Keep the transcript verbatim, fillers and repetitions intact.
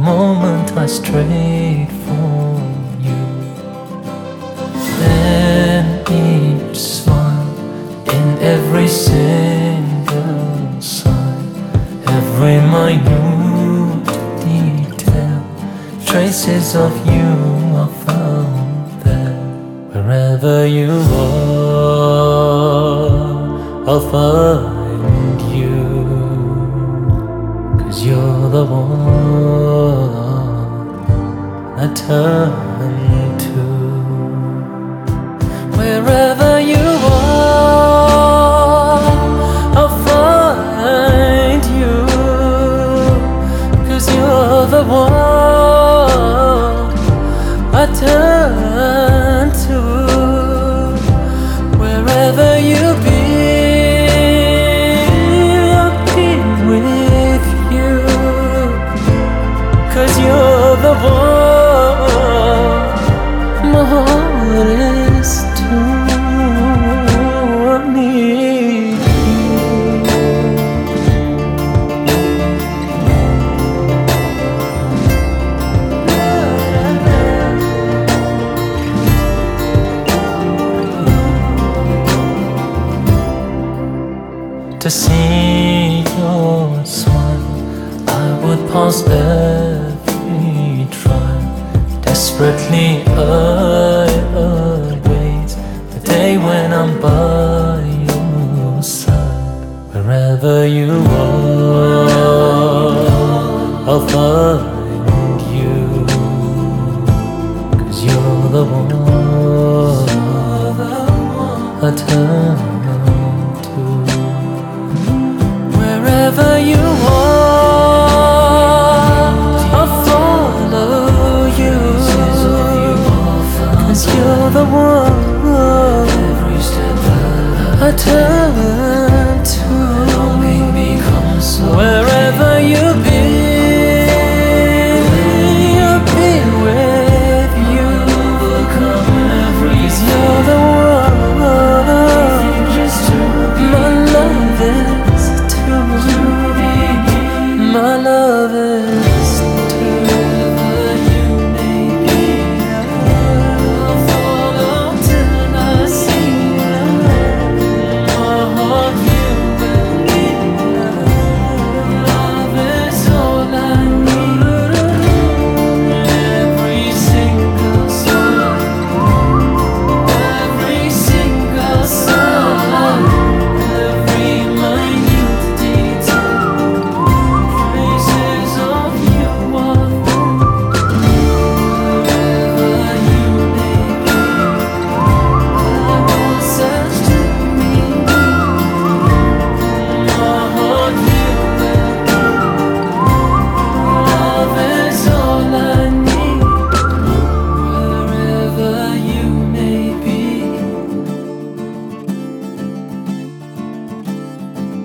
moment I strayed from you. Then each smile, in every single sign, every minute detail, traces of you are found there. Wherever you are, I'll find you, 'cause you're the one I turn to. Wherever you are, I'll find you, 'cause you're the one I turn to. Wherever you be, I'll be with you, 'cause you're the one my heart is to. I need you. To see your smile, I would pass every trial. Desperately I await the day when I'm by your side. Wherever you are, I'll find you, 'cause you're the one I turn